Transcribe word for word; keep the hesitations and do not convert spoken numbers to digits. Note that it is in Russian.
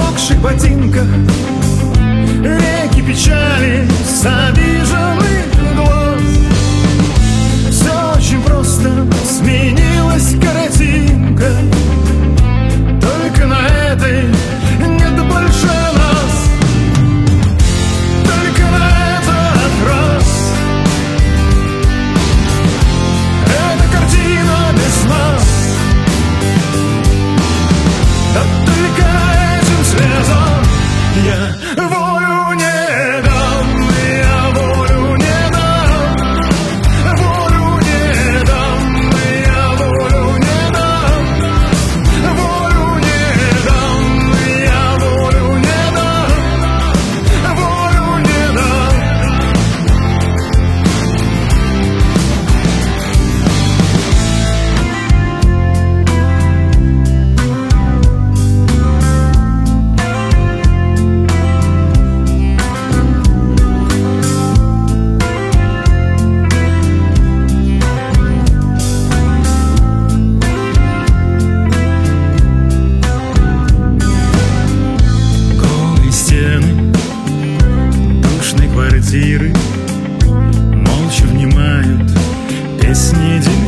промокших ботинках, реки печали с обиженных глаз. Все очень просто, сменилась картинка, только на этой нет больше нас. Только на этот раз эта картина без нас. Да только этим слезам я волю не дам, я волю не дам, волю не дам, я волю не дам, волю не дам, я волю не дам, волю не дам. Голые стены душной квартиры молча внимают песни